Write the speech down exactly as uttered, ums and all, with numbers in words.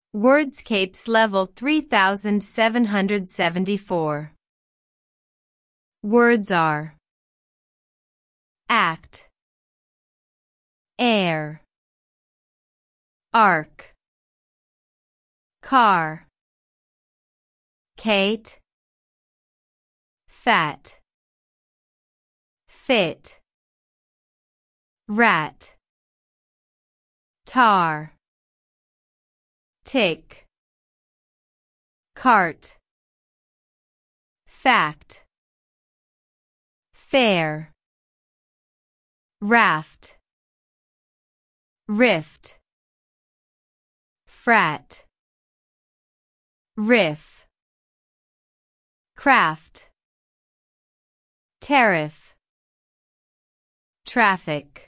Wordscapes level three thousand seven hundred seventy-four. Words are act, air, arc, car, Kate, fat, fit, rat, tar, tick, cart, fact, fair, raft, rift, frat, riff, craft, tariff, traffic.